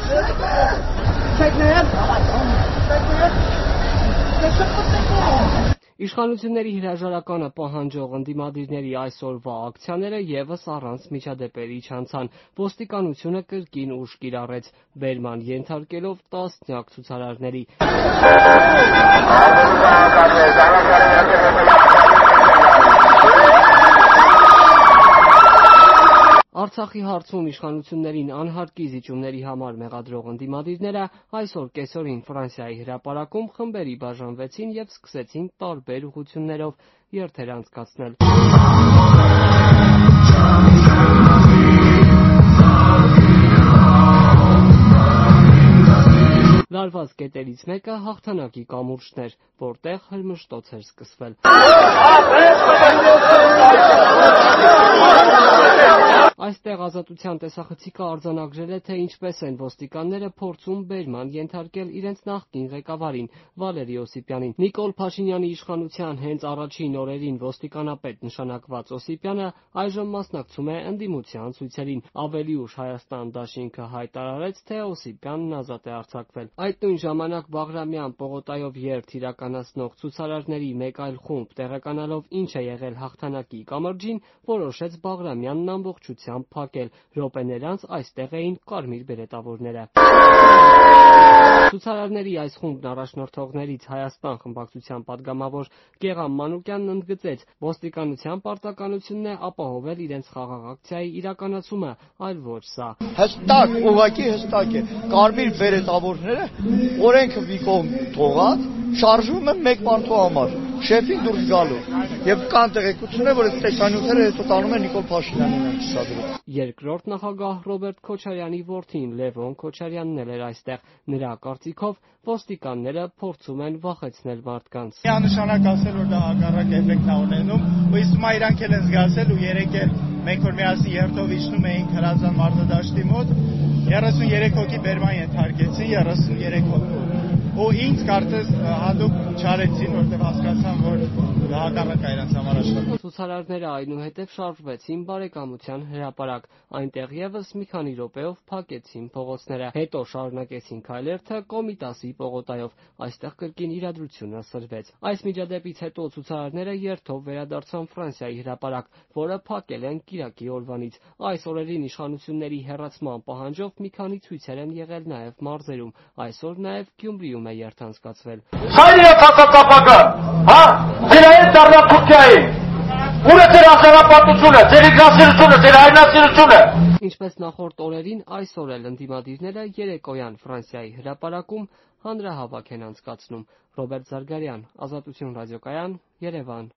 Իշխանությունների հրաժարականը պահանջող ընդդիմադիրների այսօրվա ակցիաները ևս առանց միջադեպերի չանցան։ Ոստիկանությունը կրկին ուժ կիրառեց, բերման ենթարկելով տասնյակ ցուցարարների։ Արցախի հարցում իշխանություններին անհարկի զիջումների համար մեղադրող ընդդիմադիրները այսօր կեսօրին Ֆրանսիայի հրապարակում խմբերի բաժանվեցին և սկսեցին տարբեր ուղղություններով երթեր անցկացնել։ Լարված կետերից մեկը հաղթանակի կամուրջն էր, որտեղ հրմշտոց էր սկսվել։ Այստեղ Ազատության տեսախցիկը արձանագրել է, թե ինչպես են ոստիկանները փորձում բերման ենթարկել իրենց նախկին ղեկավարին Վալերի Օսիպյանին։ Նիկոլ Փաշինյանի իշխանության հենց առաջին օրերին ոստիկանապետ նշանակված Օսիպյանը այժմ մասնակցում է ընդդիմության ցույցերին։ Ավելի ուշ Հայաստան դաշինքը հայտարարեց, թե Օսիպյանն ազատ է արձակվել։ Այդ նույն ժամանակ Բաղրամյան պողոտայով երթ իրականացնող ցուցարարների մեկ այլ խումբ, տեղեկանալով ինչ է եղել հաղթանակի կամրջին, որոշեց Բաղրամյանն ամբողջությամբ փակել։ Րոպեներ անց այստեղ էին կարմիր բերետավորները։ Ցուցարարների այս խումբն առաջնորդողներից Հայաստան խմբակցության падգամավոր Գեղամ Մանուկյանն ընդգծեց, ոստիկանության պարտականությունն է ապահովել իրենց խաղաղ ակցիայի իրականացումը, այլ ոչ սա։ Հստակ, ուղղակի հստակ է, կարմիր բերետավորները օրենքը մի կողմ թողած, շարժվում են մեկ մարդու համար, շեֆին դուրս գալու։ Եվ կան տեղեկություններ, որ այս տեսանյութերը հետո տանում են Նիկոլ Փաշինյանին ցուցադրում։ Երկրորդ նախագահ Ռոբերտ Քոչարյանի որդին Լևոն Քոչարյանն էր այստեղ։ Նրա կարծիքով ոստիկանները փորձում են վախեցնել մարդկանց։ Միանշանակ ասել, որ դա հակառակ էֆեկտ է ունենում, ու իսկ հիմա իրանք էլ են զգացել, ու երեկ էլ մենք որ միասին երթով իջնում էինք Հրազդան մարզադաշտի մոտ, 33 հոգի բերման ենթարկեցին, 33 հոգի։ Ու ինձ կարծես հատուկ չարեցին, որտեղ հասկացան, որ հակառակ է իրենց համար աշխատում։ Ցուցարարները այնուհետև շարժվեցին Բարեկամության հրապարակ, այնտեղ ևս մի քանի րոպեով փակեցին փողոցները, հետո շարունակեցին քայլերթը Կոմիտասի պողոտայով, այստեղ կրկին իրադրությունը սրվեց։ Այս միջադեպից հետո ցուցարարները երթով վերադարձան Ֆրանսիայի հրապարակ, որը փակել են կիրակի օրվանից։ Այս օրերին իշխանությունների հեռացման պահանջով մի քանի ցույցեր են եղել նաև մարզերում, այսօր նաև Գյումրիում է երթ անցկացվել։ Ինչպես նախորդ օրերին, այսօր էլ ընդդիմադիրները երեկոյան Ֆրանսիայի հրապարակում հանրահավաք են անցկացնում։ Ռոբերտ Զարգարյան, Ազատություն ռադիոկայան, Երևան։